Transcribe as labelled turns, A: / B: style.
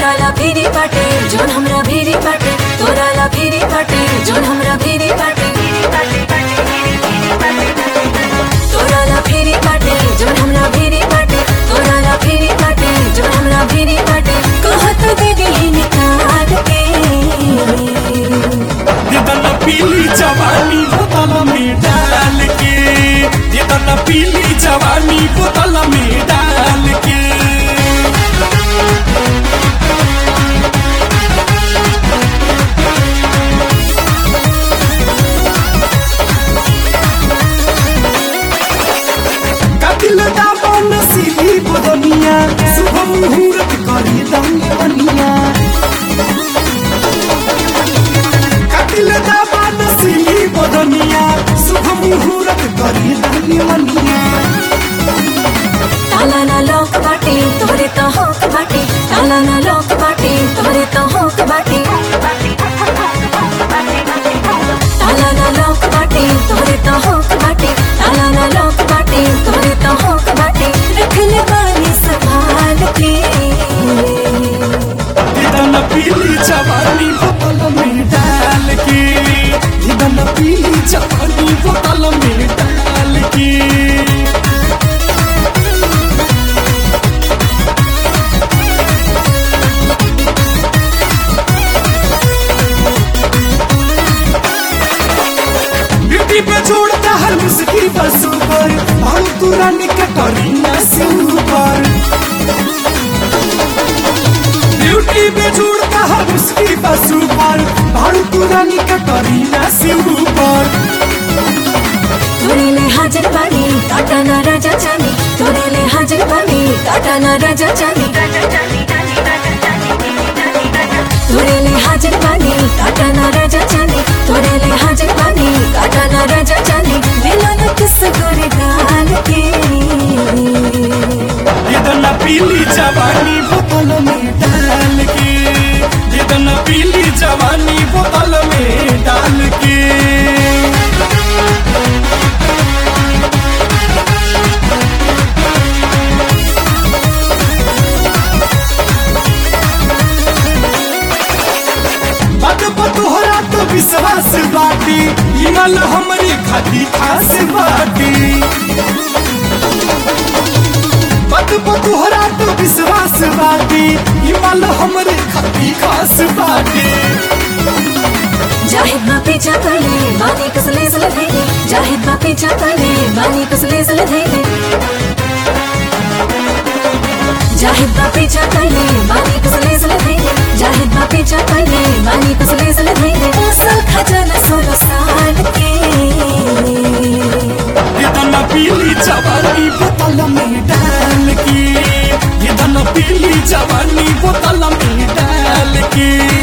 A: तोरा ला फिरी बाटे जोन हमरा भीरी बाटे तोरा ला फिरी बाटे जोन हमरा भीरी बाटे तोरा ला फिरी बाटे जोन हमरा भीरी बाटे तोरा ला फिरी बाटे जोन हमरा भीरी बाटे कहत दीदी ही निकाल के
B: दीदन पीली जवानी बोतल में डाल के दीदन पीली जवानी बोतल में डाल के कतिल दाबन सीली बदनिया शुभ मुहूर्त करी दंगे बनिया कतिल दाबन सीली बदनिया शुभ मुहूर्त करी दंगे बनिया
A: ताला ना लॉक बाटे तोरे तो होक बाटे ताला ना लॉक बाटे तोरे तो होक बाटे ताला ना लॉक बाटे तोरे तो होक बाटे ताला ना लॉक बाटे तोरे तो होक बाटे रख ले बानी संभाल के
B: दीदन पीली जवानी बोतल में डाल के दीदन पीली जवानी बोतल में डाल के ब्यूटी पे जोड़ता हर मुस्की बस ऊपर और तुरंत कटरीना से ऊपर ब्यूटी पे जोड़ता हर मुस्की बस ऊपर और तुरंत कटरीना से ऊपर
A: तोरे ले हाजिर बानी काटा ना राजा जानी तोरे ले हाजिर बानी काटा ना राजा जानी तोरे ले हाजिर बानी काटा ना राजा जानी तोरे ले हाजिर बानी काटा ना राजा जानी दिला न किस गोरे गाल के
B: दीदन पीली जवानी बोतल में डाल के दीदन पीली जवानी बोतल में डाल के बात तोहरा तो विश्वास बाटी इमल हमरी खाती खास बाटी बात तोहरा तो विश्वास बाटी इमल हमरी खाती खास बाटी
A: जाहिद माँ पीछा करे बानी कसले सले धैले जाहिद माँ पीछा करे बानी कसले सले धैले जाहिद माँ पीछा करे बानी कसले सले धैले जाहिद माँ पीछा करे बानी कसले सले धैले असल खजाना 16 साल के
B: दीदन पीली जवानी बोतल में डाल के दीदन पीली जवानी बोतल में डाल के